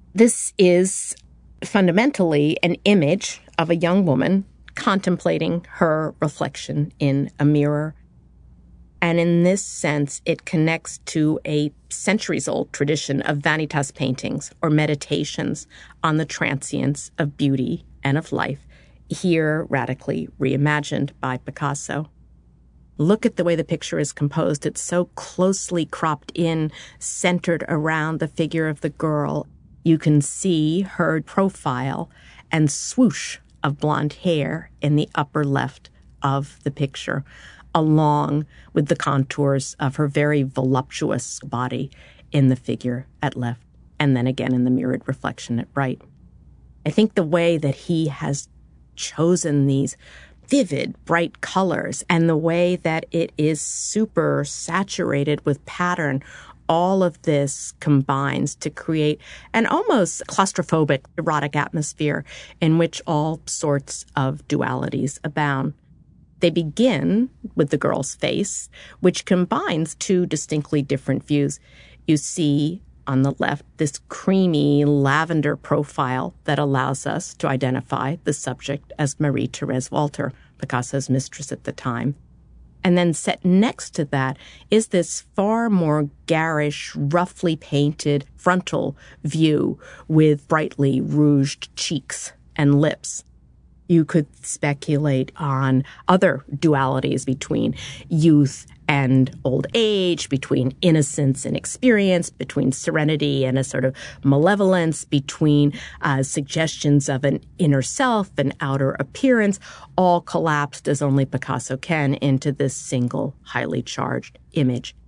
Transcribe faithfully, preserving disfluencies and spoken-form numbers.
This is fundamentally an image of a young woman contemplating her reflection in a mirror. And in this sense, it connects to a centuries-old tradition of vanitas paintings or meditations on the transience of beauty and of life, here radically reimagined by Picasso. Look at the way the picture is composed. It's so closely cropped in, centered around the figure of the girl. You can see her profile and swoosh of blonde hair in the upper left of the picture, along with the contours of her very voluptuous body in the figure at left, and then again in the mirrored reflection at right. I think the way that he has chosen these vivid, bright colors and the way that it is super saturated with pattern, all of this combines to create an almost claustrophobic, erotic atmosphere in which all sorts of dualities abound. They begin with the girl's face, which combines two distinctly different views. You see on the left this creamy lavender profile that allows us to identify the subject as Marie-Thérèse Walter, Picasso's mistress at the time. And then set next to that is this far more garish, roughly painted frontal view with brightly rouged cheeks and lips. You could speculate on other dualities between youth and old age, between innocence and experience, between serenity and a sort of malevolence, between uh, suggestions of an inner self, an outer appearance, all collapsed as only Picasso can into this single highly charged image.